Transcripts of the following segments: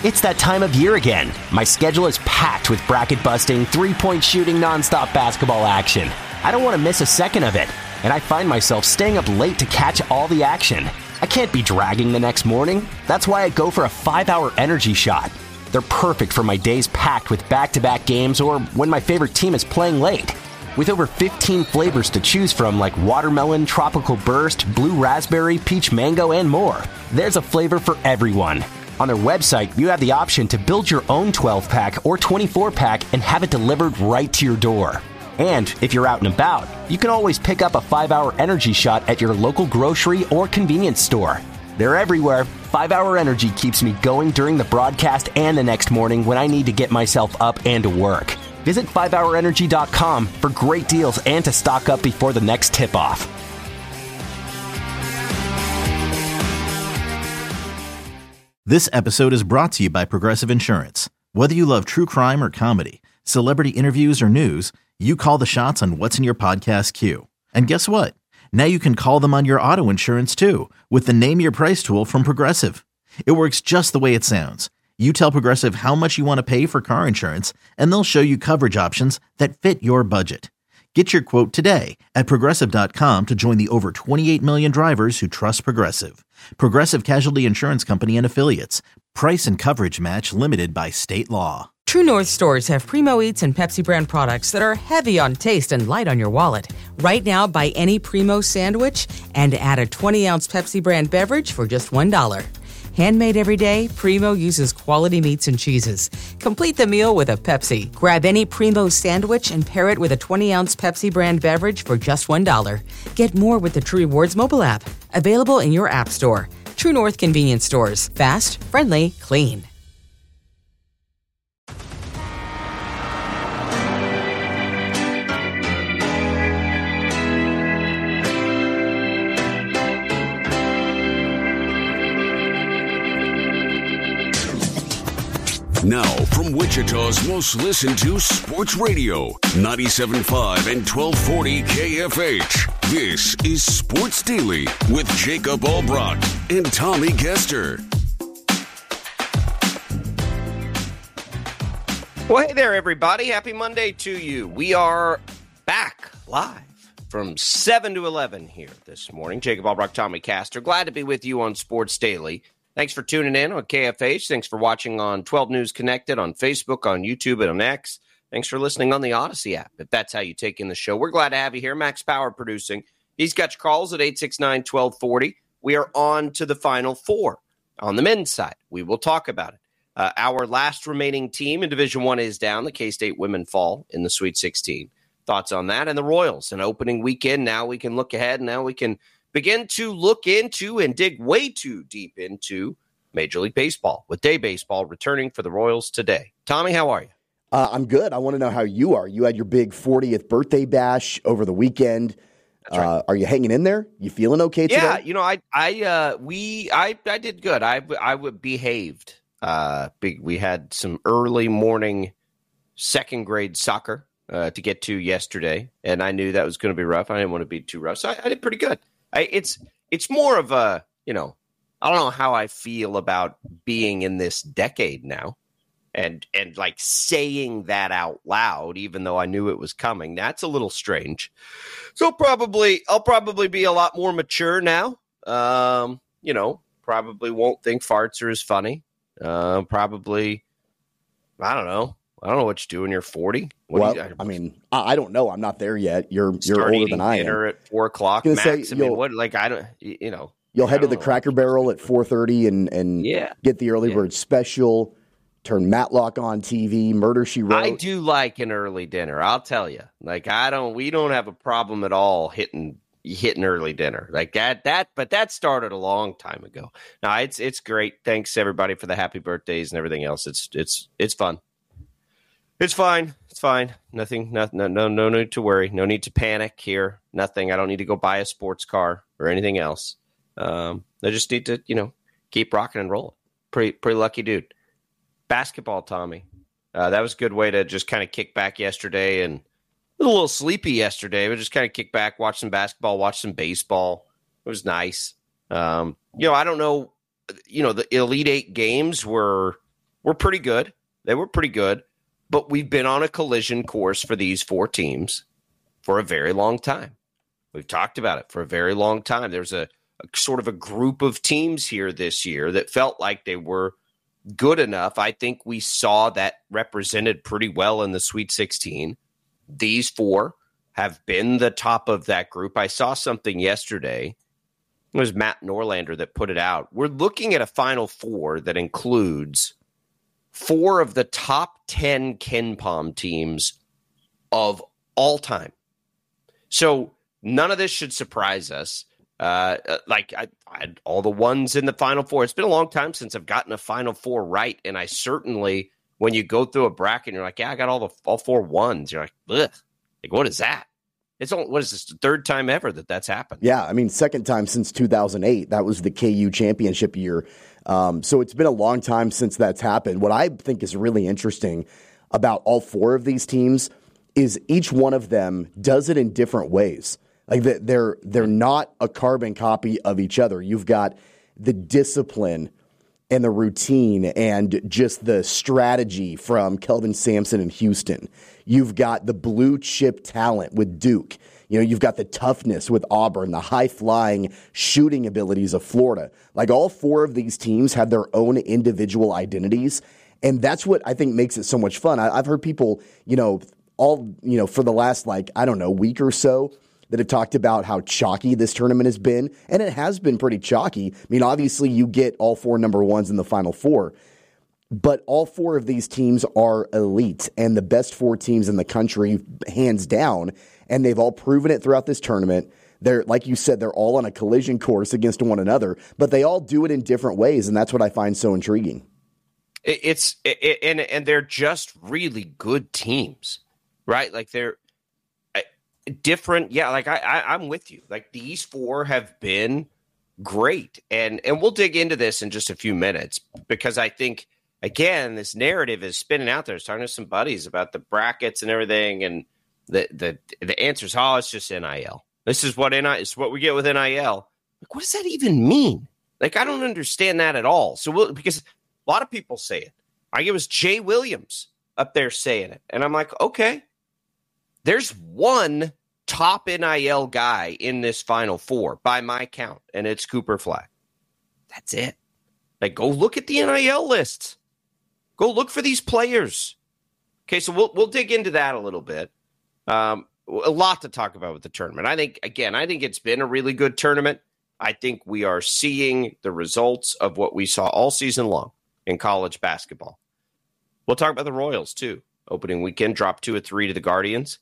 It's that time of year again. My schedule is packed with bracket-busting, three-point shooting, nonstop basketball action. I don't want to miss a second of it, and I find myself staying up late to catch all the action. I can't be dragging the next morning. That's why I go for a 5-hour energy shot. They're perfect for my days packed with back-to-back games or when my favorite team is playing late. With over 15 flavors to choose from like watermelon, tropical burst, blue raspberry, peach mango, and more, there's a flavor for everyone. On their website, you have the option to build your own 12-pack or 24-pack and have it delivered right to your door. And if you're out and about, you can always pick up a 5-hour energy shot at your local grocery or convenience store. They're everywhere. 5-hour energy keeps me going during the broadcast and the next morning when I need to get myself up and to work. Visit 5hourenergy.com for great deals and to stock up before the next tip-off. This episode is brought to you by Progressive Insurance. Whether you love true crime or comedy, celebrity interviews or news, you call the shots on what's in your podcast queue. And guess what? Now you can call them on your auto insurance too with the Name Your Price tool from Progressive. It works just the way it sounds. You tell Progressive how much you want to pay for car insurance, and they'll show you coverage options that fit your budget. Get your quote today at Progressive.com to join the over 28 million drivers who trust Progressive. Progressive Casualty Insurance Company and Affiliates. Price and coverage match limited by state law. True North stores have Primo Eats and Pepsi brand products that are heavy on taste and light on your wallet. Right now, buy any Primo sandwich and add a 20-ounce Pepsi brand beverage for just $1. Handmade every day, Primo uses quality meats and cheeses. Complete the meal with a Pepsi. Grab any Primo sandwich and pair it with a 20-ounce Pepsi brand beverage for just $1. Get more with the True Rewards mobile app. Available in your app store. True North convenience stores. Fast, friendly, clean. Now, from Wichita's most listened to sports radio, 97.5 and 1240 KFH. This is Sports Daily with Jacob Albrock and Tommy Kester. Well, hey there, everybody. Happy Monday to you. We are back live from 7 to 11 here this morning. Jacob Albrock, Tommy Kester. Glad to be with you on Sports Daily. Thanks for tuning in on KFH. Thanks for watching on 12 News Connected, on Facebook, on YouTube, and on X. Thanks for listening on the Odyssey app, if that's how you take in the show. We're glad to have you here. Max Power producing. He's got your calls at 869-1240. We are on to the Final Four. On the men's side, we will talk about it. Our last remaining team in Division I is down. The K-State women fall in the Sweet 16. Thoughts on that? And the Royals, an opening weekend. Now we can look ahead. Now we can begin to look into and dig way too deep into Major League Baseball, with day baseball returning for the Royals today. Tommy, how are you? I'm good. I want to know how you are. You had your big 40th birthday bash over the weekend. That's right. Are you hanging in there? You feeling okay today? Yeah, you know, I did good. I behaved. We had some early morning second grade soccer to get to yesterday, and I knew that was going to be rough. I didn't want to be too rough, so I did pretty good. It's more of a, I don't know how I feel about being in this decade now and like saying that out loud, even though I knew it was coming. That's a little strange. So I'll probably be a lot more mature now. Probably won't think farts are as funny. Probably, I don't know. I don't know what you do when you're 40. I don't know. I'm not there yet. You're older than I am. Dinner at 4:00 max. You'll head to the Cracker Barrel at 4:30 and get the early bird special. Turn Matlock on TV. Murder, She Wrote. I do like an early dinner. I'll tell you. Like we don't have a problem at all hitting early dinner like that. But that started a long time ago. Now it's great. Thanks everybody for the happy birthdays and everything else. It's fun. It's fine. It's fine. Nothing. No need to worry. No need to panic here. Nothing. I don't need to go buy a sports car or anything else. I just need to, keep rocking and rolling. Pretty lucky dude. Basketball, Tommy. That was a good way to just kind of kick back yesterday, and was a little sleepy yesterday, but just kind of kick back, watch some basketball, watch some baseball. It was nice. I don't know. The Elite Eight games were were pretty good. They were pretty good, but we've been on a collision course for these 4 teams for a very long time. We've talked about it for a very long time. There's a sort of a group of teams here this year that felt like they were good enough. I think we saw that represented pretty well in the Sweet 16. These 4 have been the top of that group. I saw something yesterday. It was Matt Norlander that put it out. We're looking at a Final Four that includes 4 of the top 10 KenPom teams of all time. So none of this should surprise us. Like I had all the ones in the Final Four. It's been a long time since I've gotten a Final Four right, and I certainly, when you go through a bracket, you're like, yeah, I got all 4 ones. You're like, ugh, like what is that? It's only, what is this, the 3rd time ever that's happened? Yeah, I mean, 2nd time since 2008. That was the KU championship year. So it's been a long time since that's happened. What I think is really interesting about all 4 of these teams is each one of them does it in different ways. Like they're not a carbon copy of each other. You've got the discipline and the routine and just the strategy from Kelvin Sampson in Houston. You've got the blue chip talent with Duke. You've got the toughness with Auburn, the high-flying shooting abilities of Florida. Like all 4 of these teams have their own individual identities, and that's what I think makes it so much fun. I've heard people, for the last, week or so, that have talked about how chalky this tournament has been, and it has been pretty chalky. I mean, obviously you get all 4 number 1s in the Final Four, but all 4 of these teams are elite and the best 4 teams in the country, hands down, and they've all proven it throughout this tournament. They're, like you said, they're all on a collision course against one another, but they all do it in different ways, and that's what I find so intriguing. And they're just really good teams, right? Like they're different. Yeah, like I'm with you. Like these 4 have been great. And we'll dig into this in just a few minutes because I think, again, this narrative is spinning out there. I was talking to some buddies about the brackets and everything, and the answer is, it's just NIL. This is what it's what we get with NIL. Like, what does that even mean? Like, I don't understand that at all. So because a lot of people say it. I think it was Jay Williams up there saying it. And I'm like, okay. There's one top NIL guy in this Final Four by my count, and it's Cooper Flag. That's it. Like, go look at the NIL lists. Go look for these players. Okay, so we'll dig into that a little bit. A lot to talk about with the tournament. I think it's been a really good tournament. I think we are seeing the results of what we saw all season long in college basketball. We'll talk about the Royals, too. Opening weekend, dropped 2 of 3 to the Guardians.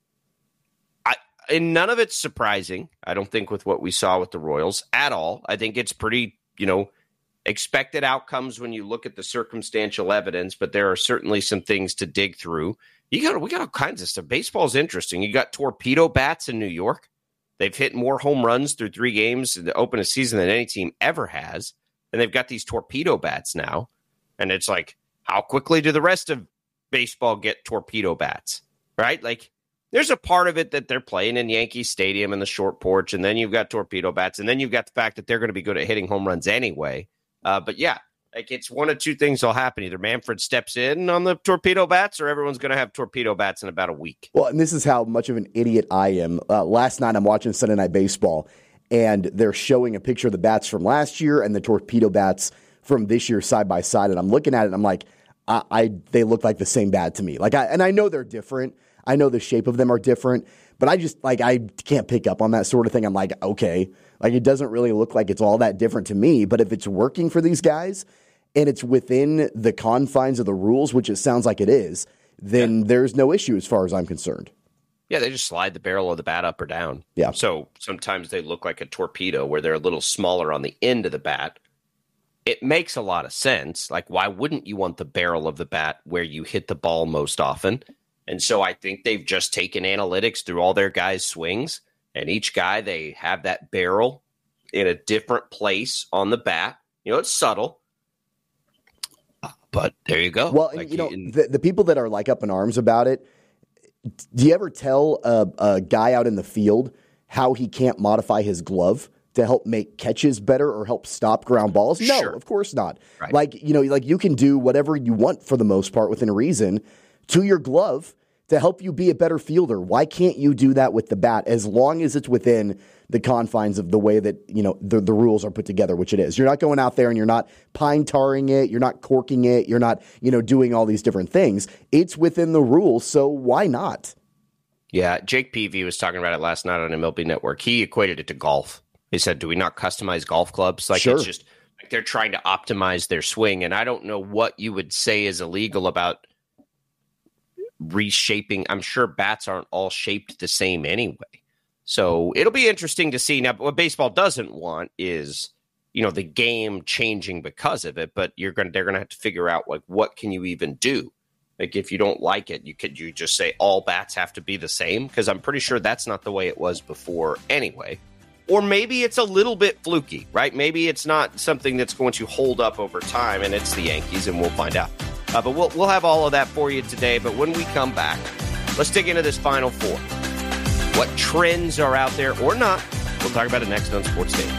And none of it's surprising, I don't think, with what we saw with the Royals at all. I think it's pretty, expected outcomes when you look at the circumstantial evidence, but there are certainly some things to dig through. We got all kinds of stuff. Baseball's interesting. You got torpedo bats in New York. They've hit more home runs through 3 games to open a season than any team ever has. And they've got these torpedo bats now. And it's like, how quickly do the rest of baseball get torpedo bats, right? Like, there's a part of it that they're playing in Yankee Stadium in the short porch, and then you've got torpedo bats, and then you've got the fact that they're going to be good at hitting home runs anyway. But yeah, like it's one of 2 things will happen. Either Manfred steps in on the torpedo bats, or everyone's going to have torpedo bats in about a week. Well, and this is how much of an idiot I am. Last night I'm watching Sunday Night Baseball, and they're showing a picture of the bats from last year and the torpedo bats from this year side by side, and I'm looking at it, and I'm like, they look like the same bat to me. And I know they're different. I know the shape of them are different, but I can't pick up on that sort of thing. I'm like, okay, like it doesn't really look like it's all that different to me, but if it's working for these guys and it's within the confines of the rules, which it sounds like it is, then there's no issue as far as I'm concerned. Yeah, they just slide the barrel of the bat up or down. Yeah. So sometimes they look like a torpedo where they're a little smaller on the end of the bat. It makes a lot of sense. Like, why wouldn't you want the barrel of the bat where you hit the ball most often? And so I think they've just taken analytics through all their guys' swings, and each guy, they have that barrel in a different place on the bat. It's subtle, but there you go. Well, like, the people that are like up in arms about it, do you ever tell a guy out in the field how he can't modify his glove to help make catches better or help stop ground balls? No, Sure. of course not. Right. Like you can do whatever you want for the most part within reason to your glove to help you be a better fielder. Why can't you do that with the bat as long as it's within the confines of the way that, the rules are put together, which it is. You're not going out there and you're not pine tarring it. You're not corking it. You're not, doing all these different things. It's within the rules. So why not? Yeah. Jake Peavy was talking about it last night on MLB Network. He equated it to golf. He said, do we not customize golf clubs? Like, Sure. It's just like they're trying to optimize their swing. And I don't know what you would say is illegal about reshaping. I'm sure bats aren't all shaped the same anyway. So it'll be interesting to see. Now, what baseball doesn't want is, the game changing because of it, but they're going to have to figure out, like, what can you even do? Like, if you don't like it, you just say all bats have to be the same? Because I'm pretty sure that's not the way it was before anyway. Or maybe it's a little bit fluky, right? Maybe it's not something that's going to hold up over time, and it's the Yankees, and we'll find out. But we'll have all of that for you today. But when we come back, let's dig into this Final Four. What trends are out there or not? We'll talk about it next on Sports Daily.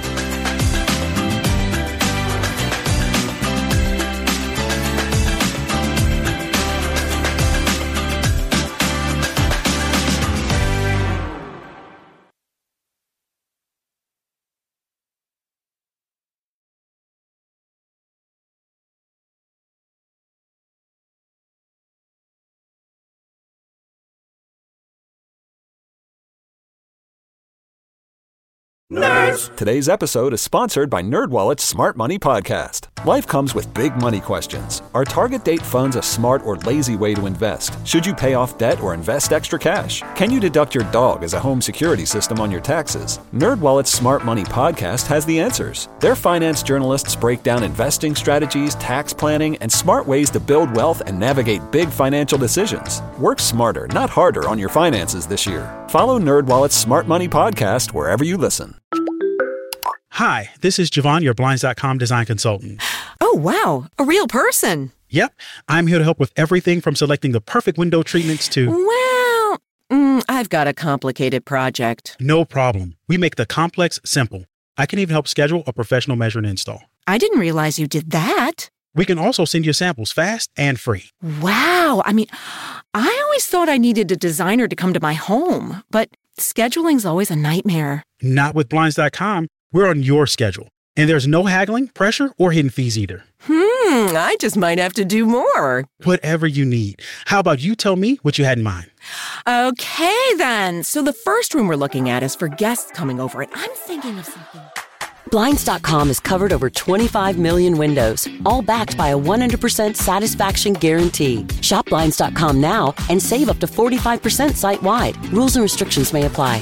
Nerds! Today's episode is sponsored by NerdWallet's Smart Money Podcast. Life comes with big money questions. Are target date funds a smart or lazy way to invest? Should you pay off debt or invest extra cash? Can you deduct your dog as a home security system on your taxes? NerdWallet's Smart Money Podcast has the answers. Their finance journalists break down investing strategies, tax planning, and smart ways to build wealth and navigate big financial decisions. Work smarter, not harder on your finances this year. Follow NerdWallet's Smart Money Podcast wherever you listen. Hi, this is Javon, your Blinds.com design consultant. Oh, wow. A real person. Yep. I'm here to help with everything from selecting the perfect window treatments to... Well, I've got a complicated project. No problem. We make the complex simple. I can even help schedule a professional measure and install. I didn't realize you did that. We can also send you samples fast and free. Wow. I always thought I needed a designer to come to my home, but scheduling's always a nightmare. Not with Blinds.com. We're on your schedule. And there's no haggling, pressure, or hidden fees either. I just might have to do more. Whatever you need. How about you tell me what you had in mind? Okay, then. So the first room we're looking at is for guests coming over, and I'm thinking of something. Blinds.com has covered over 25 million windows, all backed by a 100% satisfaction guarantee. Shop Blinds.com now and save up to 45% site-wide. Rules and restrictions may apply.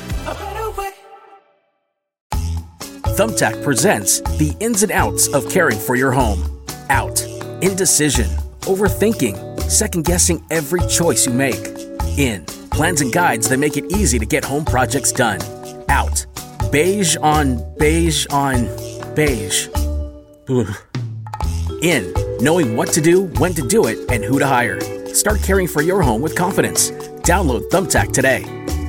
Thumbtack presents the ins and outs of caring for your home. Out. Indecision. Overthinking. Second-guessing every choice you make. In. Plans and guides that make it easy to get home projects done. Out. Beige on beige on beige. Ugh. In. Knowing what to do, when to do it, and who to hire. Start caring for your home with confidence. Download Thumbtack today.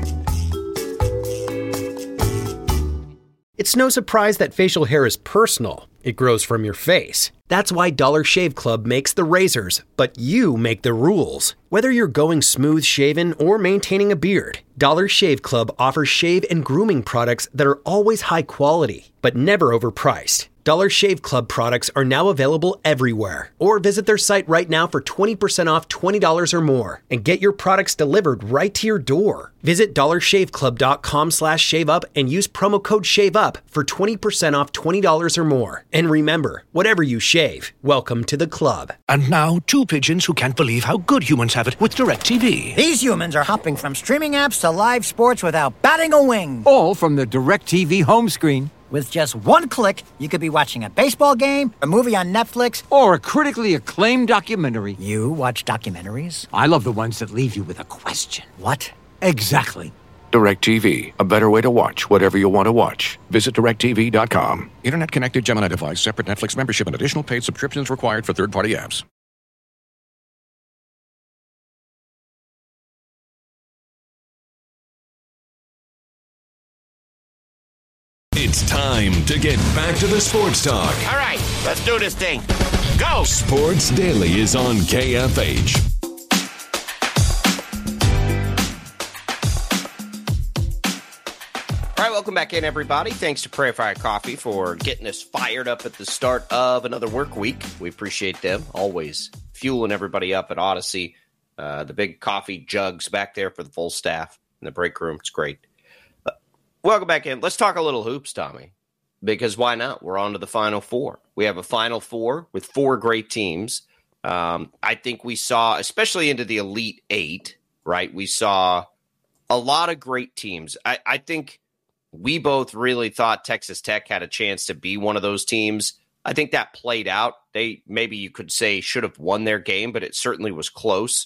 It's no surprise that facial hair is personal. It grows from your face. That's why Dollar Shave Club makes the razors, but you make the rules. Whether you're going smooth shaven or maintaining a beard, Dollar Shave Club offers shave and grooming products that are always high quality, but never overpriced. Dollar Shave Club products are now available everywhere. Or visit their site right now for 20% off $20 or more and get your products delivered right to your door. Visit dollarshaveclub.com/shaveup and use promo code SHAVEUP for 20% off $20 or more. And remember, whatever you shave, welcome to the club. And now, two pigeons who can't believe how good humans have it with DirecTV. These humans are hopping from streaming apps to live sports without batting a wing. All from the DirecTV home screen. With just one click, you could be watching a baseball game, a movie on Netflix, or a critically acclaimed documentary. You watch documentaries? I love the ones that leave you with a question. What? Exactly. DirecTV, a better way to watch whatever you want to watch. Visit DirecTV.com. Internet connected Gemini device, separate Netflix membership, and additional paid subscriptions required for third-party apps. It's time to get back to the sports talk. All right, let's do this thing. Go! Sports Daily is on KFH. All right, welcome back in, everybody. Thanks to Prayer Fire Coffee for getting us fired up at the start of another work week. We appreciate them, always fueling everybody up at Odyssey. The big coffee jugs back there for the full staff in the break room. It's great. Welcome back in. Let's talk a little hoops, Tommy, because why not? We're on to the Final Four. We have a Final Four with 4 great teams. I think we saw, especially into the Elite Eight, right? We saw a lot of great teams. I think we both really thought Texas Tech had a chance to be one of those teams. I think that played out. They, maybe you could say, should have won their game, but it certainly was close.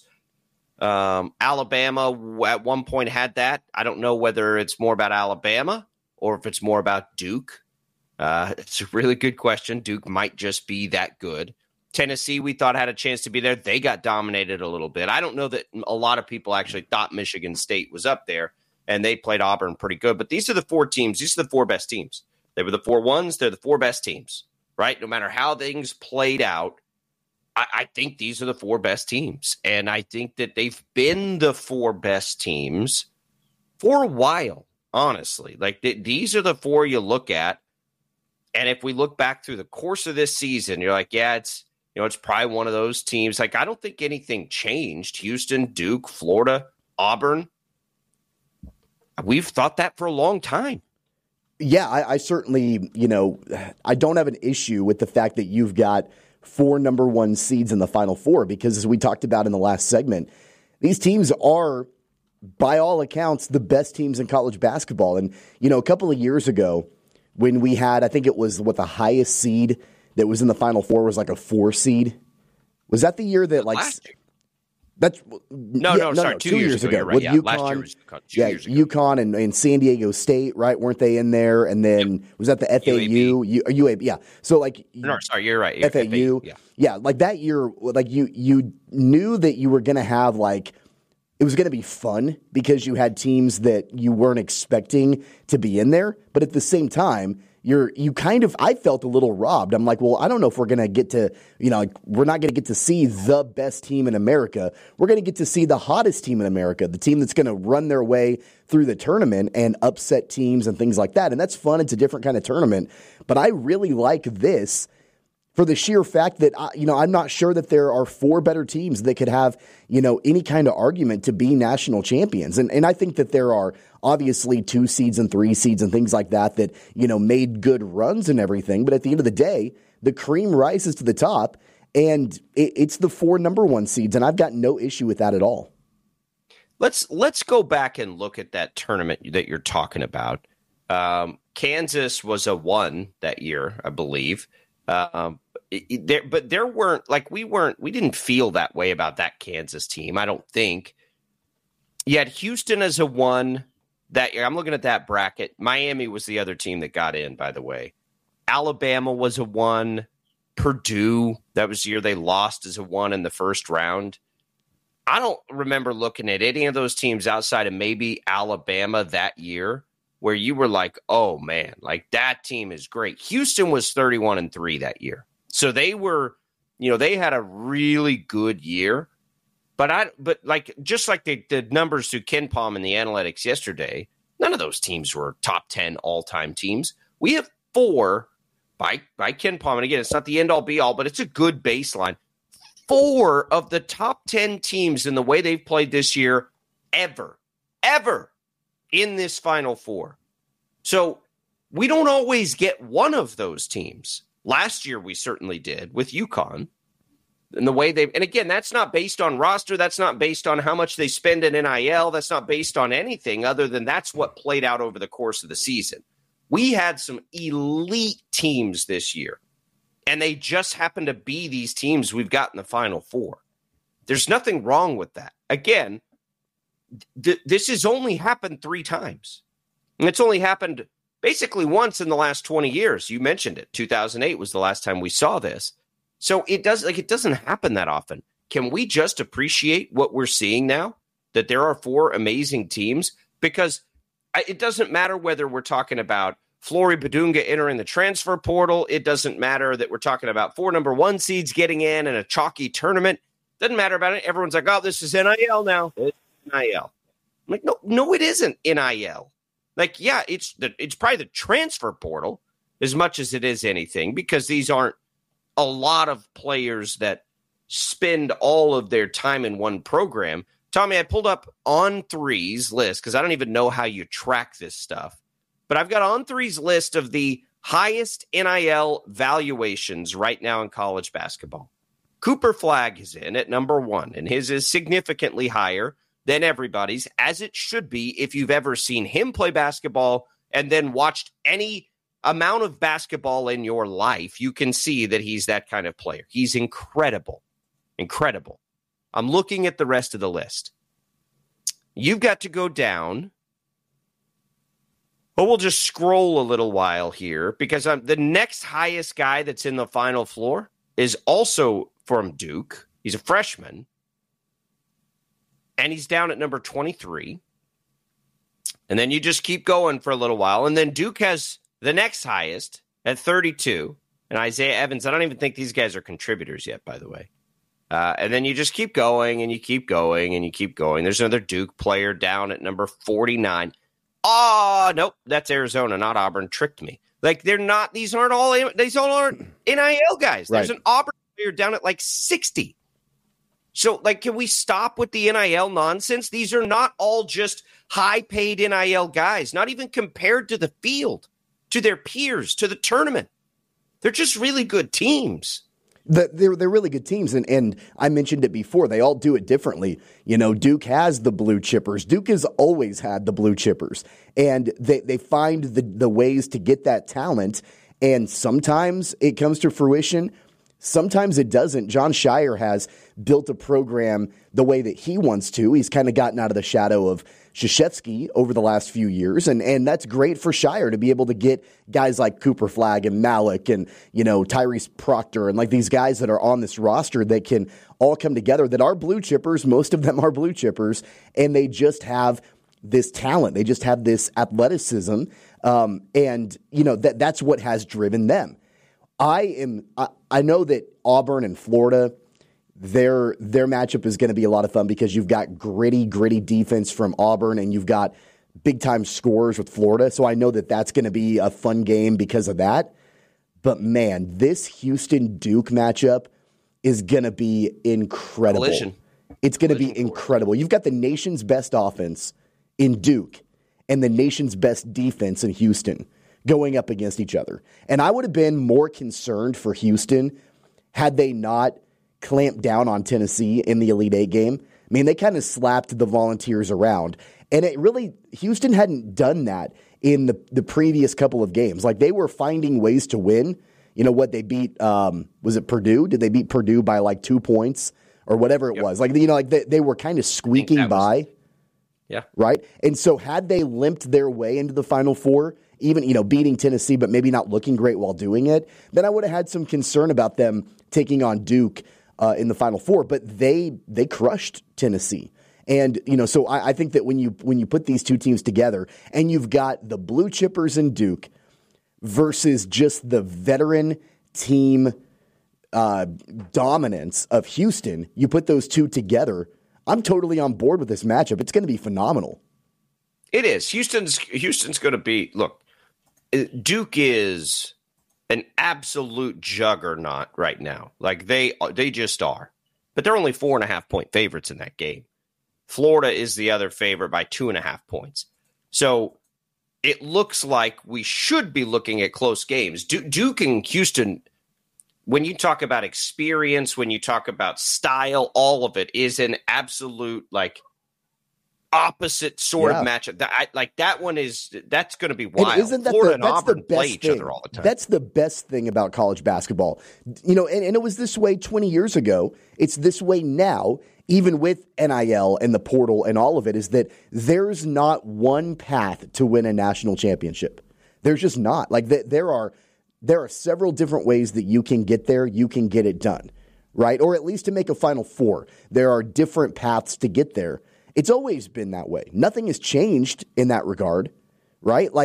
Alabama at one point had that. I don't know whether it's more about Alabama or if it's more about Duke. It's a really good question. Duke might just be that good. Tennessee, we thought had a chance to be there. They got dominated a little bit. I don't know that a lot of people actually thought Michigan State was up there, and they played Auburn pretty good. But these are the 4 teams. These are the 4 best teams. They were the 4 ones. They're the 4 best teams, right? No matter how things played out, I think these are the 4 best teams. And I think that they've been the 4 best teams for a while, honestly. Like, these are the 4 you look at. And if we look back through the course of this season, you're like, yeah, it's probably one of those teams. Like, I don't think anything changed. Houston, Duke, Florida, Auburn. We've thought that for a long time. Yeah, I certainly, I don't have an issue with the fact that you've got 4 number 1 seeds in the Final Four, because as we talked about in the last segment, these teams are, by all accounts, the best teams in college basketball. And, a couple of years ago when we had, I think it was the highest seed that was in the Final Four was like a 4 seed. Was that the year that last year? That's sorry, 2 years ago. Right. With UConn, last year was UConn. 2 years ago. UConn and San Diego State, right? Weren't they in there? And then was that the FAU? UAB, yeah. So you're right. FAU, yeah. Like that year, like you knew that you were going to have it was going to be fun because you had teams that you weren't expecting to be in there, but at the same time, I felt a little robbed. I'm like, well, I don't know if we're going to get to, we're not going to get to see the best team in America. We're going to get to see the hottest team in America, the team that's going to run their way through the tournament and upset teams and things like that. And that's fun. It's a different kind of tournament. But I really like this for the sheer fact that, I'm not sure that there are 4 better teams that could have, any kind of argument to be national champions. And I think that there are obviously 2 seeds and 3 seeds and things like that, made good runs and everything. But at the end of the day, the cream rises to the top, and it's the 4 number 1 seeds. And I've got no issue with that at all. Let's go back and look at that tournament that you're talking about. Kansas was a 1 that year, I believe. But there weren't, we didn't feel that way about that Kansas team, I don't think. You had Houston as a 1 that year. I'm looking at that bracket. Miami was the other team that got in, by the way. Alabama was a 1. Purdue, that was the year they lost as a 1 in the first round. I don't remember looking at any of those teams outside of maybe Alabama that year where you were like, oh man, that team is great. Houston was 31-3 that year. So they were, they had a really good year. But just like the numbers through KenPom and the analytics yesterday, none of those teams were top 10 all-time teams. We have 4 by KenPom, and again, it's not the end-all be-all, but it's a good baseline. 4 of the top 10 teams in the way they've played this year ever in this Final Four. So we don't always get one of those teams. Last year we certainly did with UConn. And the way and again, that's not based on roster. That's not based on how much they spend in NIL. That's not based on anything other than that's what played out over the course of the season. We had some elite teams this year, and they just happen to be these teams we've got in the Final Four. There's nothing wrong with that. Again, this has only happened 3 times. And it's only happened basically once in the last 20 years. You mentioned it. 2008 was the last time we saw this. So it doesn't happen that often. Can we just appreciate what we're seeing now? That there are 4 amazing teams? Because it doesn't matter whether we're talking about Flory Badunga entering the transfer portal. It doesn't matter that we're talking about 4 number 1 seeds getting in a chalky tournament. Doesn't matter about it. Everyone's like, oh, this is NIL now. It's NIL. I'm like, no, it isn't NIL. Like, yeah, it's probably the transfer portal as much as it is anything, because these aren't a lot of players that spend all of their time in one program. Tommy, I pulled up On3's list because I don't even know how you track this stuff. But I've got On3's list of the highest NIL valuations right now in college basketball. Cooper Flagg is in at number 1, and his is significantly higher than everybody's, as it should be if you've ever seen him play basketball and then watched any amount of basketball in your life. You can see that he's that kind of player. He's incredible. Incredible. I'm looking at the rest of the list. You've got to go down. But we'll just scroll a little while here, because the next highest guy that's in the Final Four is also from Duke. He's a freshman. And he's down at number 23. And then you just keep going for a little while. And then Duke has the next highest at 32. And Isaiah Evans, I don't even think these guys are contributors yet, by the way. And then you just keep going and you keep going and you keep going. There's another Duke player down at number 49. Oh, nope, that's Arizona, not Auburn. Tricked me. Like, these aren't NIL guys. There's an Auburn player down at like 60. So, like, can we stop with the NIL nonsense? These are not all just high-paid NIL guys, not even compared to the field, to their peers, to the tournament. They're just really good teams. They're really good teams, and I mentioned it before. They all do it differently. You know, Duke has the blue chippers. Duke has always had the blue chippers, and they find the ways to get that talent, and sometimes it comes to fruition. Sometimes it doesn't. Jon Scheyer has built a program the way that he wants to. He's kind of gotten out of the shadow of Krzyzewski over the last few years, and that's great for Scheyer to be able to get guys like Cooper Flagg and Malik and, you know, Tyrese Proctor and like these guys that are on this roster that can all come together, that are blue chippers. Most of them are blue chippers, and they just have this talent. They just have this athleticism, and, you know, that's what has driven them. I know that Auburn and Florida, their matchup is going to be a lot of fun because you've got gritty defense from Auburn and you've got big-time scorers with Florida. So I know that that's going to be a fun game because of that. But, man, this Houston-Duke matchup is going to be incredible. Collision. It's going to be incredible. You've got the nation's best offense in Duke and the nation's best defense in Houston going up against each other. And I would have been more concerned for Houston had they not clamped down on Tennessee in the Elite Eight game. I mean, they kind of slapped the Volunteers around. And Houston hadn't done that in the previous couple of games. Like, they were finding ways to win. You know what, they beat, was it Purdue? Did they beat Purdue by like 2 points or whatever it was? Like, you know, like they were kind of squeaking by. Yeah. Right? And so had they limped their way into the Final Four, even, you know, beating Tennessee, but maybe not looking great while doing it, then I would have had some concern about them taking on Duke in the Final Four. But they crushed Tennessee. And, you know, so I think that when you put these two teams together and you've got the blue chippers in Duke versus just the veteran team dominance of Houston, you put those two together, I'm totally on board with this matchup. It's going to be phenomenal. It is. Houston's going to be, look, Duke is an absolute juggernaut right now. Like, they just are. But they're only 4.5-point favorites in that game. Florida is the other favorite by 2.5 points. So it looks like we should be looking at close games. Duke and Houston, when you talk about experience, when you talk about style, all of it is an absolute, like, opposite sort of matchup. That one that's going to be wild. And isn't that Florida and Auburn play each other all the time. That's the best thing about college basketball. You know, and it was this way 20 years ago. It's this way now, even with NIL and the portal and all of it, is that there's not one path to win a national championship. There's just not. Like, there are several different ways that you can get there. You can get it done, right? Or at least to make a Final Four. There are different paths to get there. It's always been that way. Nothing has changed in that regard, right? Like,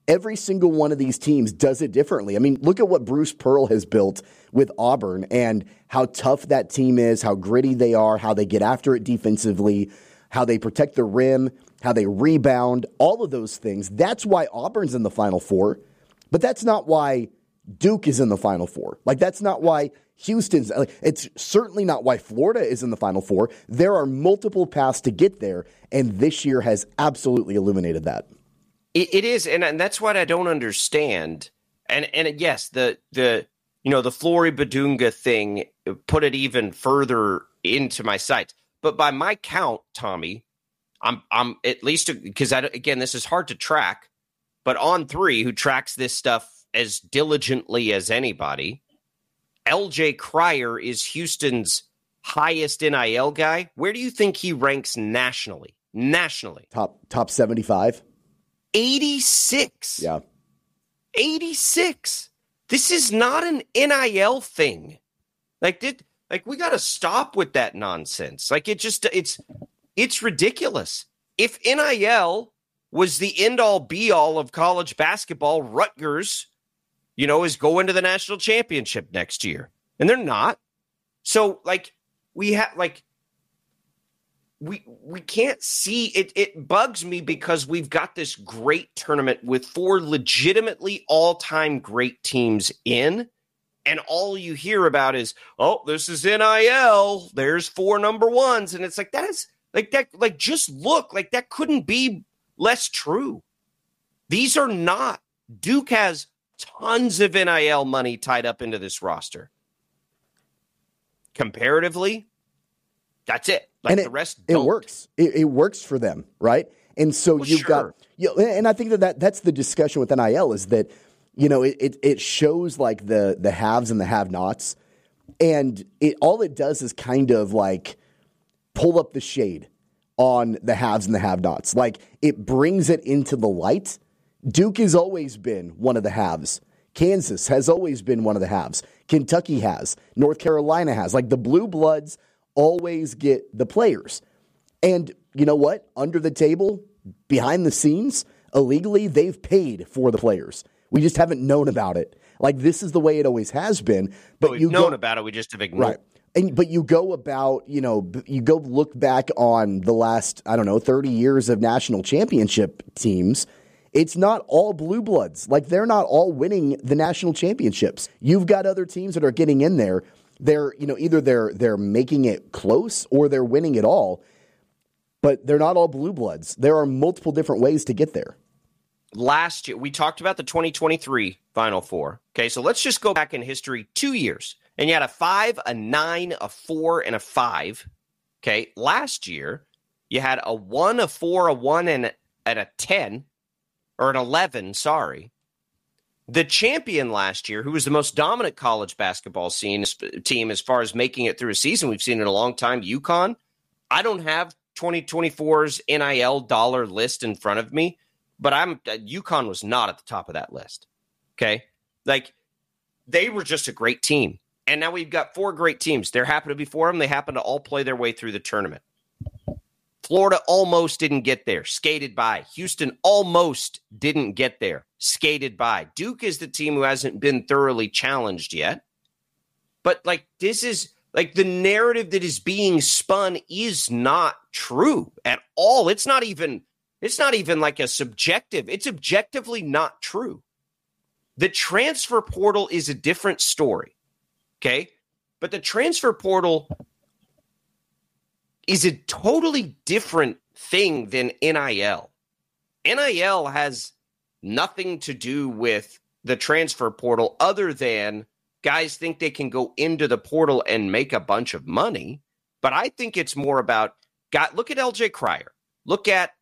Every single one of these teams does it differently. I mean, look at what Bruce Pearl has built with Auburn and how tough that team is, how gritty they are, how they get after it defensively, how they protect the rim, how they rebound, all of those things. That's why Auburn's in the Final Four, but that's not why Duke is in the Final Four. Like, that's not why Houston's, it's certainly not why Florida is in the Final Four. There are multiple paths to get there, and this year has absolutely illuminated that. It is, and that's what I don't understand. And yes, the Flory Badunga thing put it even further into my sights. But by my count, Tommy, I'm at least, because again, this is hard to track, but On3, who tracks this stuff as diligently as anybody, LJ Cryer is Houston's highest NIL guy. Where do you think he ranks nationally? Top 75. 86. Yeah. 86. This is not an NIL thing. Like we got to stop with that nonsense. Like it's ridiculous. If NIL was the end all be all of college basketball, Rutgers, is going to the national championship next year, and they're not. So we can't see it. It bugs me because we've got this great tournament with 4 legitimately all-time great teams in, and all you hear about is, oh, this is NIL. There's 4 number ones, and it's like that is that. Just look, that couldn't be less true. These are not. Duke has tons of NIL money tied up into this roster. Comparatively, that's it. The rest don't. It works. It works for them, right? And so got, and I think that's the discussion with NIL is that, it shows the haves and the have-nots, and all it does is kind of pull up the shade on the haves and the have-nots. It brings it into the light. Duke has always been one of the haves. Kansas has always been one of the haves. Kentucky has. North Carolina has. The Blue Bloods always get the players. And you know what? Under the table, behind the scenes, illegally, they've paid for the players. We just haven't known about it. This is the way it always has been. But we've known about it. We just have ignored it. Right. But you go about, you go look back on the last, 30 years of national championship teams. It's not all blue bloods. They're not all winning the national championships. You've got other teams that are getting in there. They're, either they're making it close or they're winning it all, but they're not all blue bloods. There are multiple different ways to get there. Last year, we talked about the 2023 Final Four. Okay, so let's just go back in history 2 years. And you had a 5, a 9, a 4, and a 5. Okay, last year, you had a 1, a 4, a 1, and a 10. Or an 11, sorry. The champion last year, who was the most dominant college basketball team as far as making it through a season, we've seen in a long time, UConn. I don't have 2024's NIL dollar list in front of me, but UConn was not at the top of that list. Okay? They were just a great team. And now we've got 4 great teams. There happen to be 4 of them. They happen to all play their way through the tournament. Florida almost didn't get there, skated by. Houston almost didn't get there, skated by. Duke is the team who hasn't been thoroughly challenged yet. But this is the narrative that is being spun is not true at all. It's not even a subjective. It's objectively not true. The transfer portal is a different story. Okay? But the transfer portal is a totally different thing than NIL. NIL has nothing to do with the transfer portal other than guys think they can go into the portal and make a bunch of money. But I think it's more about, look at LJ Cryer. Look at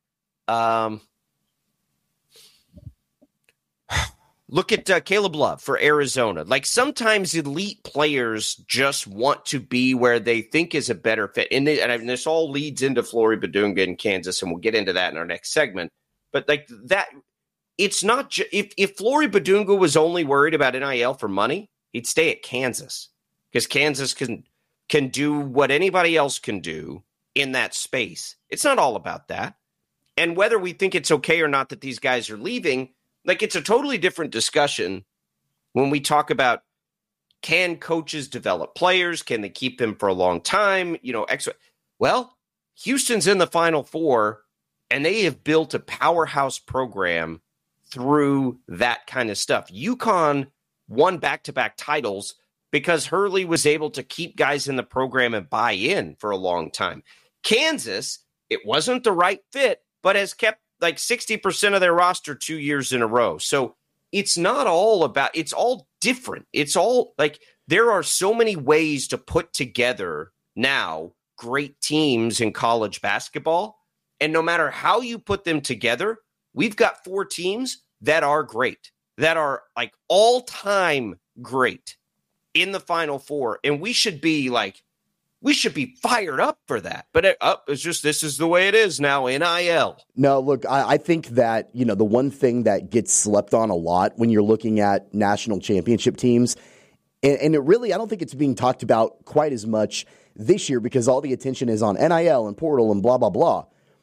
Caleb Love for Arizona. Sometimes elite players just want to be where they think is a better fit. And this all leads into Flory Badunga in Kansas, and we'll get into that in our next segment. But that, it's not if Flory Badunga was only worried about NIL for money, he'd stay at Kansas because Kansas can do what anybody else can do in that space. It's not all about that. And whether we think it's okay or not that these guys are leaving, Like, it's a totally different discussion when we talk about, can coaches develop players? Can they keep them for a long time? Well, Houston's in the Final Four, and they have built a powerhouse program through that kind of stuff. UConn won back-to-back titles because Hurley was able to keep guys in the program and buy in for a long time. Kansas, it wasn't the right fit, but has kept like 60% of their roster 2 years in a row. So it's not all about, it's all different. It's all like, there are so many ways to put together now great teams in college basketball. And no matter how you put them together, we've got 4 teams that are great, that are like all-time great in the Final Four. And we should be fired up for that. But it's just, this is the way it is now, NIL. No, look, I think that, the one thing that gets slept on a lot when you're looking at national championship teams, and it really, I don't think it's being talked about quite as much this year because all the attention is on NIL and portal and blah, blah, blah,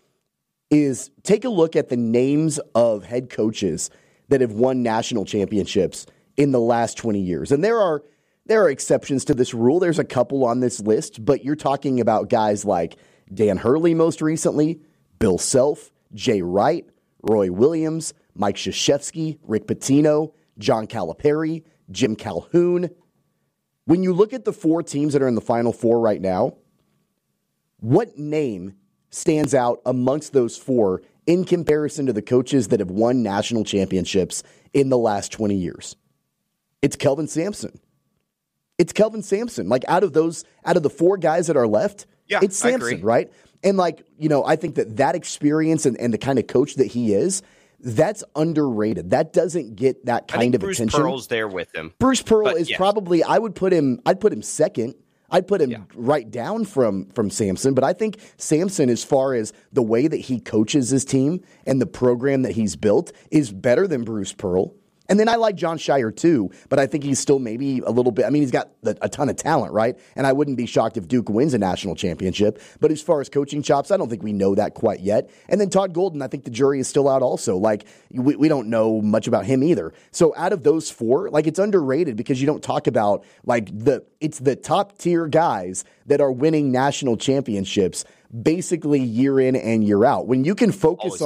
is take a look at the names of head coaches that have won national championships in the last 20 years. And there are exceptions to this rule. There's a couple on this list, but you're talking about guys like Dan Hurley most recently, Bill Self, Jay Wright, Roy Williams, Mike Krzyzewski, Rick Pitino, John Calipari, Jim Calhoun. When you look at the 4 teams that are in the Final Four right now, what name stands out amongst those 4 in comparison to the coaches that have won national championships in the last 20 years? It's Kelvin Sampson. It's Kelvin Sampson. Like, out of the 4 guys that are left, it's Sampson, right? And I think that experience and the kind of coach that he is, that's underrated. That doesn't get that kind of attention. Bruce Pearl's there with him. Bruce Pearl is probably, I'd put him second. I'd put him right down from Sampson, but I think Sampson, as far as the way that he coaches his team and the program that he's built, is better than Bruce Pearl. And then I like John Shire too, but I think he's still maybe a little bit, he's got a ton of talent, right? And I wouldn't be shocked if Duke wins a national championship. But as far as coaching chops, I don't think we know that quite yet. And then Todd Golden, I think the jury is still out also. We don't know much about him either. So out of those 4, it's underrated because you don't talk about it's the top tier guys that are winning national championships basically year in and year out. When you can focus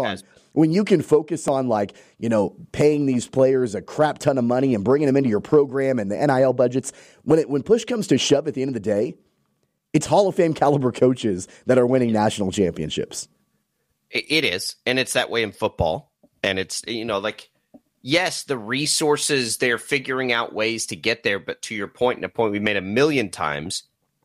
on paying these players a crap ton of money and bringing them into your program and the NIL budgets, when push comes to shove at the end of the day, it's Hall of Fame caliber coaches that are winning national championships. It is, and it's that way in football. And it's, yes, the resources, they're figuring out ways to get there, but to your point, and a point we've made a million times,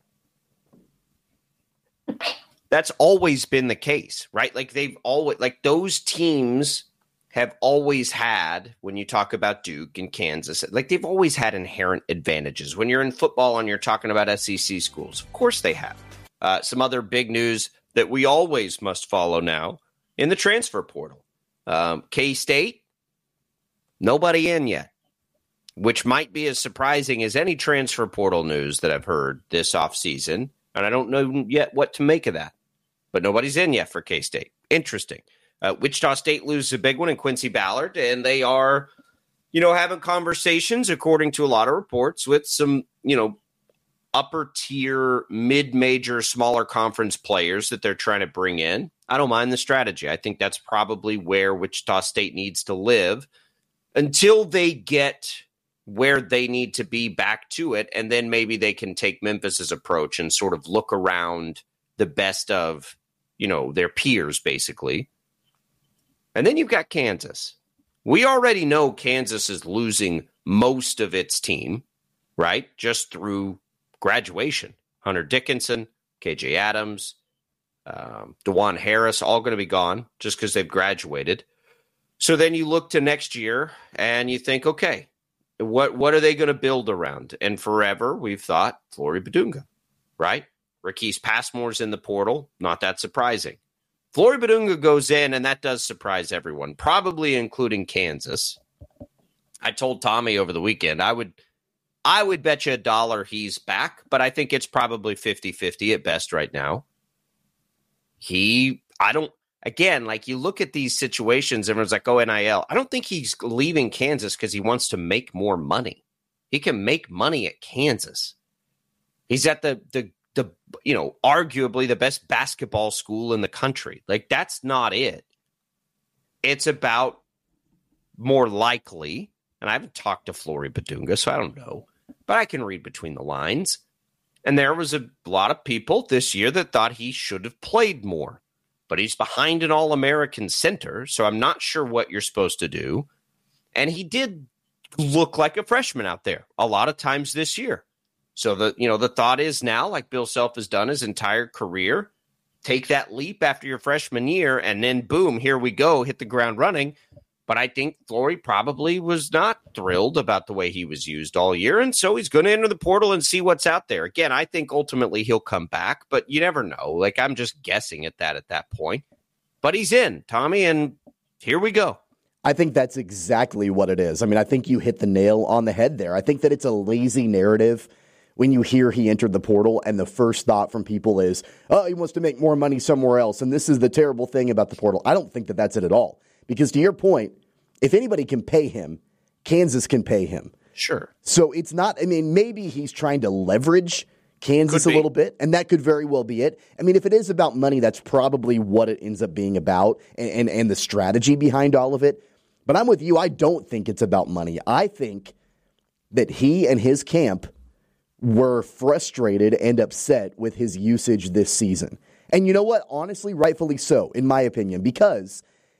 that's always been the case, right? They've always, those teams have always had, when you talk about Duke and Kansas, they've always had inherent advantages. When you're in football and you're talking about SEC schools, of course they have. Some other big news that we always must follow now in the transfer portal. K-State, nobody in yet, which might be as surprising as any transfer portal news that I've heard this offseason. And I don't know yet what to make of that. But nobody's in yet for K-State. Interesting. Wichita State loses a big one in Quincy Ballard, and they are, having conversations, according to a lot of reports, with some, upper tier, mid-major, smaller conference players that they're trying to bring in. I don't mind the strategy. I think that's probably where Wichita State needs to live until they get where they need to be back to it, and then maybe they can take Memphis's approach and sort of look around the best of, their peers, basically. And then you've got Kansas. We already know Kansas is losing most of its team, right? Just through graduation. Hunter Dickinson, KJ Adams, DeJuan Harris, all going to be gone just because they've graduated. So then you look to next year and you think, okay, what are they going to build around? And forever we've thought Flory Badunga, right? Rakees Passmore's in the portal. Not that surprising. Flory Badunga goes in, and that does surprise everyone, probably including Kansas. I told Tommy over the weekend, I would bet you $1 he's back, but I think it's probably 50-50 at best right now. again, like you look at these situations, everyone's like, oh, NIL. I don't think he's leaving Kansas because he wants to make more money. He can make money at Kansas. He's at the arguably the best basketball school in the country. Like, that's not it. It's about more likely, and I haven't talked to Flory Badunga, so I don't know, but I can read between the lines. And there was a lot of people this year that thought he should have played more, but he's behind an All-American center, so I'm not sure what you're supposed to do. And he did look like a freshman out there a lot of times this year. So the thought is now, like Bill Self has done his entire career, take that leap after your freshman year, and then boom, here we go, hit the ground running. But I think Flory probably was not thrilled about the way he was used all year, and so he's going to enter the portal and see what's out there. Again, I think ultimately he'll come back, but you never know. Like, I'm just guessing at that point. But he's in, Tommy, and here we go. I think that's exactly what it is. I mean, I think you hit the nail on the head there. I think that it's a lazy narrative when you hear he entered the portal and the first thought from people is, oh, he wants to make more money somewhere else, and this is the terrible thing about the portal. I don't think that that's it at all. Because to your point, if anybody can pay him, Kansas can pay him. Sure. So it's not, I mean, maybe he's trying to leverage Kansas a little bit, and that could very well be it. I mean, if it is about money, that's probably what it ends up being about and the strategy behind all of it. But I'm with you. I don't think it's about money. I think that he and his camp were frustrated and upset with his usage this season. And you know what? Honestly, rightfully so, in my opinion, because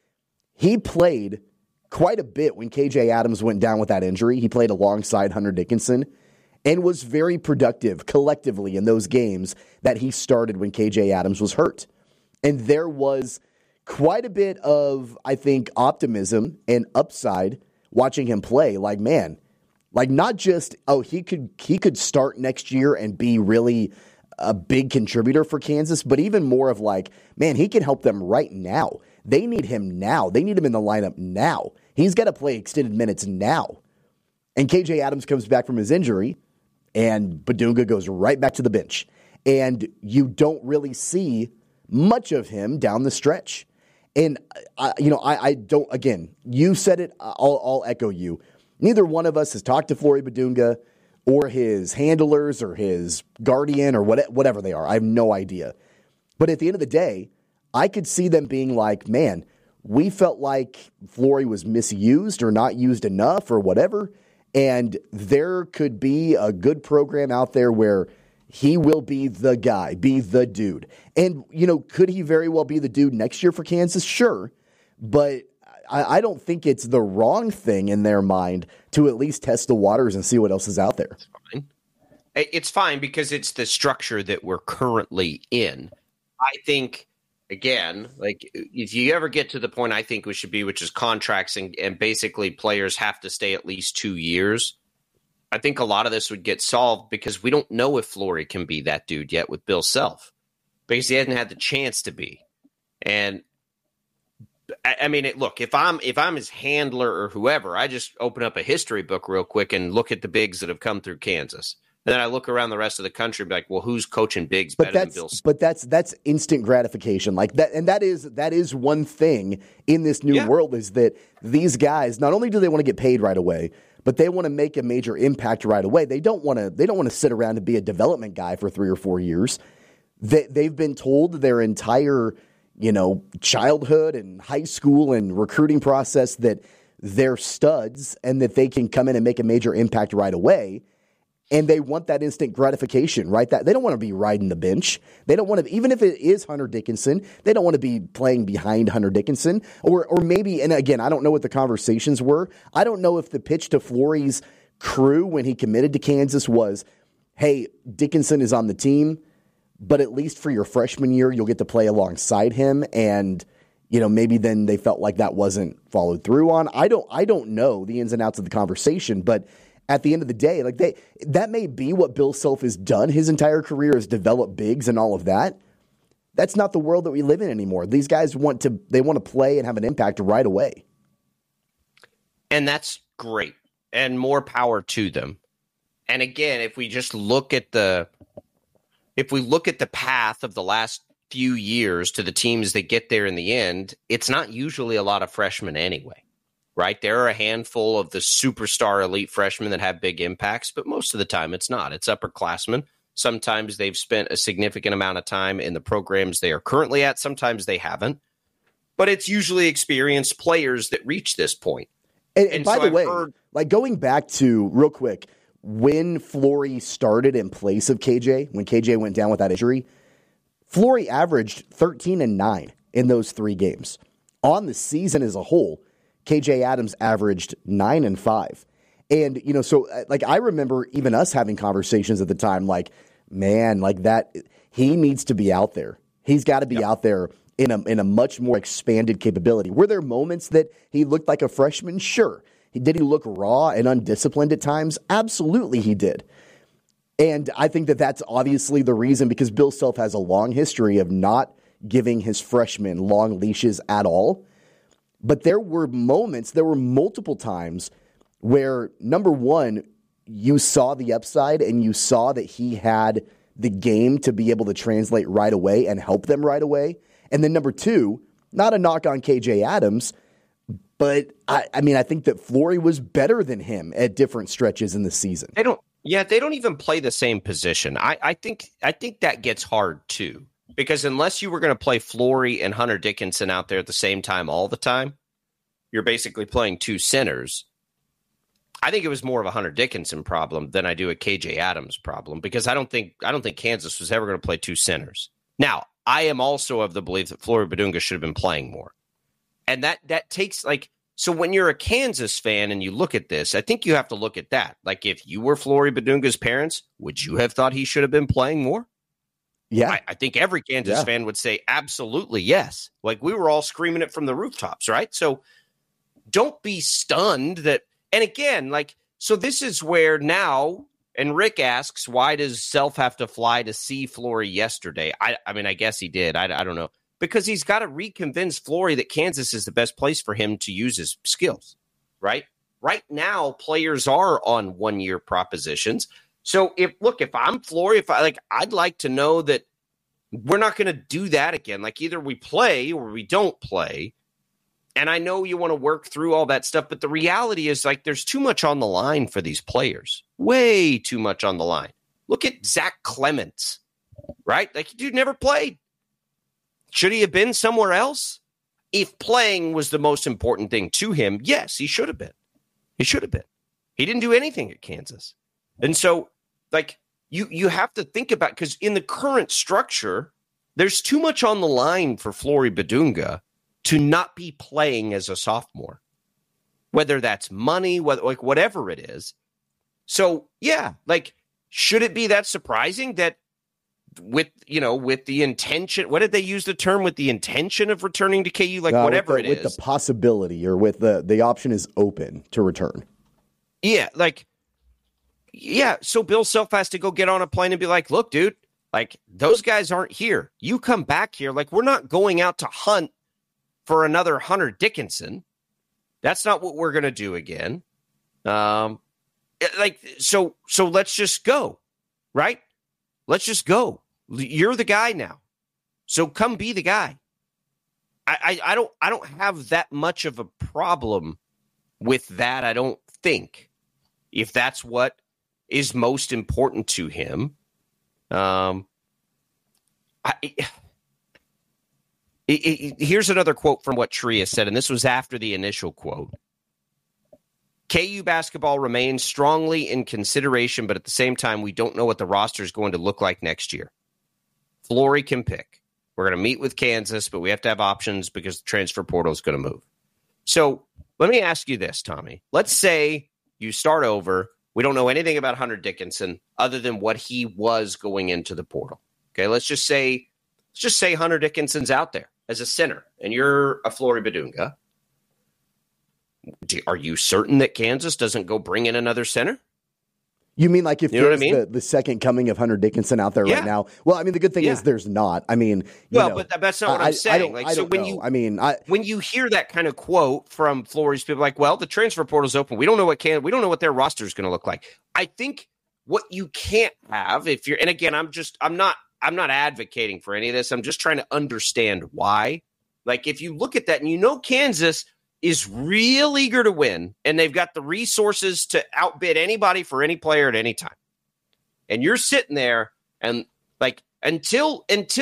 he played quite a bit when KJ Adams went down with that injury. He played alongside Hunter Dickinson and was very productive collectively in those games that he started when KJ Adams was hurt. And there was quite a bit of, I think, optimism and upside watching him play. Like, man, like not just, oh, he could start next year and be really a big contributor for Kansas, but even more of like, man, he can help them right now. They need him now. They need him in the lineup now. He's got to play extended minutes now. And KJ Adams comes back from his injury, and Badunga goes right back to the bench. And you don't really see much of him down the stretch. And, I don't, again, you said it, I'll echo you. Neither one of us has talked to Flory Badunga or his handlers or his guardian or whatever they are. I have no idea. But at the end of the day, I could see them being like, man, we felt like Flory was misused or not used enough or whatever, and there could be a good program out there where he will be the guy, be the dude. And, could he very well be the dude next year for Kansas? Sure, but I don't think it's the wrong thing in their mind to at least test the waters and see what else is out there. It's fine because it's the structure that we're currently in. I think, again, like if you ever get to the point I think we should be, which is contracts and basically players have to stay at least 2 years, I think a lot of this would get solved because we don't know if Flory can be that dude yet with Bill Self because he hasn't had the chance to be. And I mean, look, if I'm his handler or whoever, I just open up a history book real quick and look at the bigs that have come through Kansas. And then I look around the rest of the country and be like, well, who's coaching bigs better than Bill Self? But that's instant gratification. Like that, and that is one thing in this new world is that these guys, not only do they want to get paid right away, but they want to make a major impact right away. They don't want to sit around and be a development guy for 3 or 4 years. They've been told their entire, childhood and high school and recruiting process that they're studs and that they can come in and make a major impact right away. And they want that instant gratification, right? That they don't want to be riding the bench. They don't want to, even if it is Hunter Dickinson, they don't want to be playing behind Hunter Dickinson. Or maybe, and again, I don't know what the conversations were. I don't know if the pitch to Flory's crew when he committed to Kansas was, hey, Dickinson is on the team, but at least for your freshman year, you'll get to play alongside him. And, maybe then they felt like that wasn't followed through on. I don't know the ins and outs of the conversation, but at the end of the day, like that may be what Bill Self has done his entire career is develop bigs and all of that. That's not the world that we live in anymore. These guys want to play and have an impact right away. And that's great. And more power to them. And again, if we just look at the path of the last few years to the teams that get there in the end, it's not usually a lot of freshmen anyway, right? There are a handful of the superstar elite freshmen that have big impacts, but most of the time it's not. It's upperclassmen. Sometimes they've spent a significant amount of time in the programs they are currently at. Sometimes they haven't. But it's usually experienced players that reach this point. And by the way, like going back to, real quick, when Flory started in place of KJ, when KJ went down with that injury, Flory averaged 13-9 in those 3 games. On the season as a whole, KJ Adams averaged 9-5. And, you know, so like I remember even us having conversations at the time, like, man, like that, he needs to be out there. He's got to be out there in a much more expanded capability. Were there moments that he looked like a freshman? Sure. Did he look raw and undisciplined at times? Absolutely he did. And I think that that's obviously the reason, because Bill Self has a long history of not giving his freshmen long leashes at all. But there were moments, there were multiple times where, number one, you saw the upside and you saw that he had the game to be able to translate right away and help them right away. And then number two, not a knock on KJ Adams, but I mean, I think that Flory was better than him at different stretches in the season. They don't even play the same position. I think that gets hard too, because unless you were going to play Flory and Hunter Dickinson out there at the same time all the time, you're basically playing 2 centers. I think it was more of a Hunter Dickinson problem than I do a KJ Adams problem, because I don't think Kansas was ever going to play 2 centers. Now, I am also of the belief that Flory Bidunga should have been playing more. And that takes, like, so when you're a Kansas fan and you look at this, I think you have to look at that. Like, if you were Flory Bidunga's parents, would you have thought he should have been playing more? Yeah. I think every Kansas fan would say absolutely yes. Like, we were all screaming it from the rooftops, right? So don't be stunned that, and again, like, so this is where now, and Rick asks, why does Self have to fly to see Flory yesterday? I mean, I guess he did. I don't know. Because he's got to reconvince Flory that Kansas is the best place for him to use his skills, right? Right now, players are on 1-year propositions. So if I'm Flory, I'd like to know that we're not going to do that again. Like, either we play or we don't play. And I know you want to work through all that stuff, but the reality is, like, there's too much on the line for these players. Way too much on the line. Look at Zach Clements, right? Like, dude never played. Should he have been somewhere else? If playing was the most important thing to him, yes, he should have been. He should have been. He didn't do anything at Kansas. And so, like, you have to think about, because in the current structure, there's too much on the line for Flory Bidunga to not be playing as a sophomore, whether that's money, whatever it is. So, yeah, like, should it be that surprising that with the intention, what did they use the term, with the intention of returning to KU, whatever it is? With the possibility, or with the option is open to return. Yeah, so Bill Self has to go get on a plane and be like, look, dude, like, those guys aren't here. You come back here. Like, we're not going out to hunt for another Hunter Dickinson. That's not what we're going to do again. So let's just go, right? Let's just go. You're the guy now. So come be the guy. I don't have that much of a problem with that, I don't think, if that's what is most important to him. Here's another quote from what Tria said, and this was after the initial quote. KU basketball remains strongly in consideration, but at the same time, we don't know what the roster is going to look like next year. Flory can pick. We're going to meet with Kansas, but we have to have options because the transfer portal is going to move. So let me ask you this, Tommy. Let's say you start over. We don't know anything about Hunter Dickinson other than what he was going into the portal. Okay, let's just say Hunter Dickinson's out there as a center, and you're a Flory Bidunga. Are you certain that Kansas doesn't go bring in another center? You mean like if there's the second coming of Hunter Dickinson out there right now? Well, I mean, the good thing is there's not. I mean, but that's not what I'm saying. When you hear that kind of quote from Flory's people, like, well, the transfer portal's open. We don't know what their roster is going to look like. I think what you can't have, if you're, and again, I I'm not advocating for any of this. I'm just trying to understand why. Like, if you look at that and Kansas is real eager to win, and they've got the resources to outbid anybody for any player at any time. And you're sitting there and like, until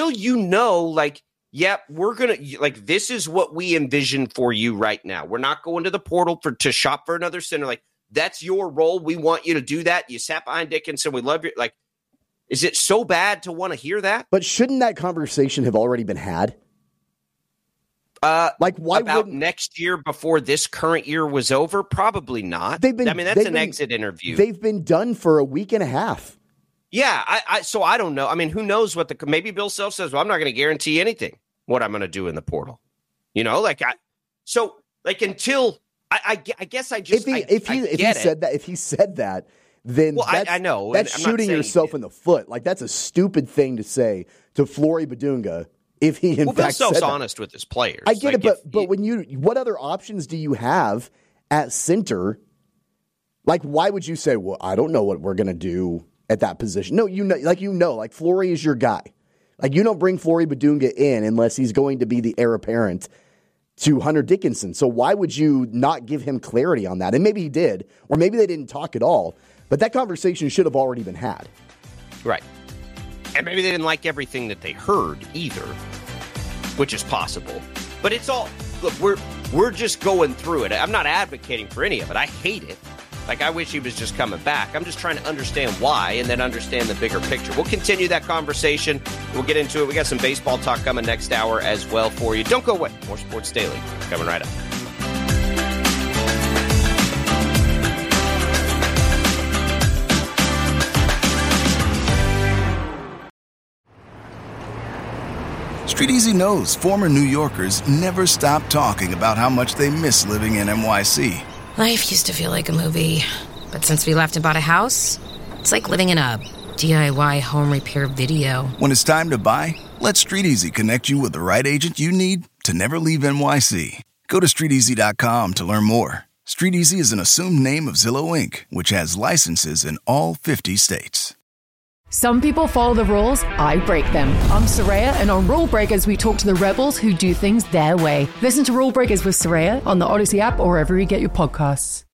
yep, we're going to, this is what we envision for you right now. We're not going to the portal to shop for another center. Like, that's your role. We want you to do that. You sat behind Dickinson. We love you. Like, is it so bad to want to hear that? But shouldn't that conversation have already been had? Why about next year before this current year was over? Probably not. That's an exit interview. They've been done for a week and a half. Yeah, so I don't know. I mean, who knows what maybe Bill Self says, well, I'm not going to guarantee anything what I'm going to do in the portal. Until I guess I just if he said that, then I know that's shooting yourself in the foot. Like, that's a stupid thing to say to Flory Badunga. If he in fact Bill Self's said honest with his players. I get it, but what other options do you have at center? Like, why would you say, well, I don't know what we're going to do at that position? No, like Flory is your guy. Like, you don't bring Flory Badunga in unless he's going to be the heir apparent to Hunter Dickinson. So why would you not give him clarity on that? And maybe he did, or maybe they didn't talk at all. But that conversation should have already been had. Right. And maybe they didn't like everything that they heard either, which is possible. But it's all, look, we're just going through it. I'm not advocating for any of it. I hate it. Like, I wish he was just coming back. I'm just trying to understand why and then understand the bigger picture. We'll continue that conversation. We'll get into it. We got some baseball talk coming next hour as well for you. Don't go away. More Sports Daily coming right up. Street Easy knows former New Yorkers never stop talking about how much they miss living in NYC. Life used to feel like a movie, but since we left and bought a house, it's like living in a DIY home repair video. When it's time to buy, let Street Easy connect you with the right agent you need to never leave NYC. Go to StreetEasy.com to learn more. Street Easy is an assumed name of Zillow Inc., which has licenses in all 50 states. Some people follow the rules, I break them. I'm Soraya, and on Rule Breakers, we talk to the rebels who do things their way. Listen to Rule Breakers with Soraya on the Odyssey app or wherever you get your podcasts.